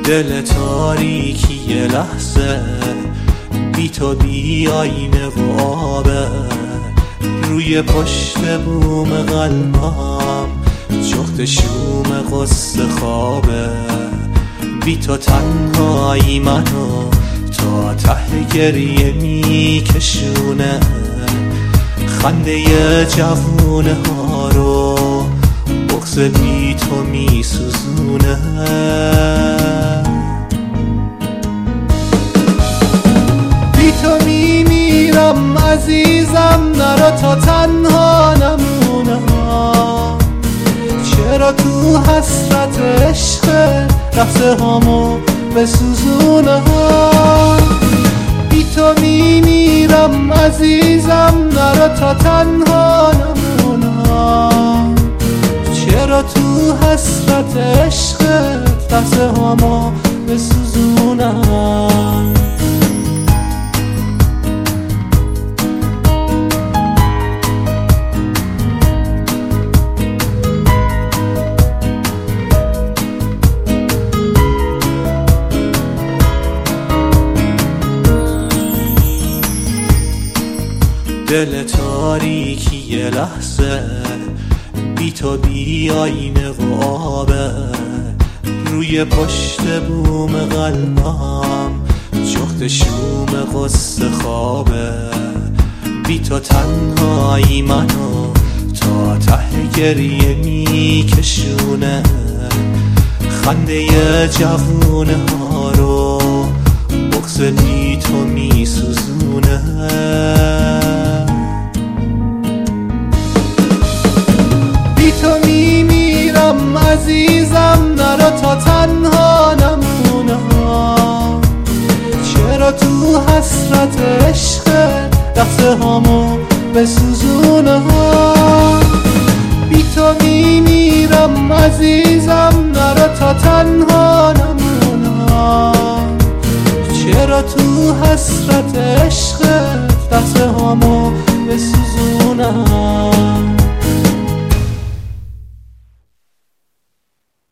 دل تاریکی یه لحظه بی تو بی آینه و آبه، روی پشت بوم قلبم جفت شوم قصه خوابه. بی تو تنهایی منو تا ته گریه میکشونه، خنده جوونه ها رو بغض بی تو میسوزونه. بی تو میمیرم عزیزم، نرو تا تنها نمونه. چرا تو حسرت عشق لحظه هامو بسوزونه. بی تو میمیرم عزیزم، نرو تا تنها نمونه. چرا تو حسرت عشق لحظه هامو بسوزونه. دل تاریکی یه لحظه بی تو بی آینه و آبه، روی پشت بوم قلبم جفت شوم قصه خوابه. بی تو تنهایی منو تا ته گریه میکشونه، خنده جوونه ها رو بغض بی تو میسوزونه. بی تو میمیرم عزیزم، نرو تا تنها نمونه. چرا تو حسرت عشق لحظه هامو بسوزونه. بی تو میمیرم عزیزم، نرو تا تنها نمونه. چرا تو حسرت عشق لحظه هامو بسوزونه.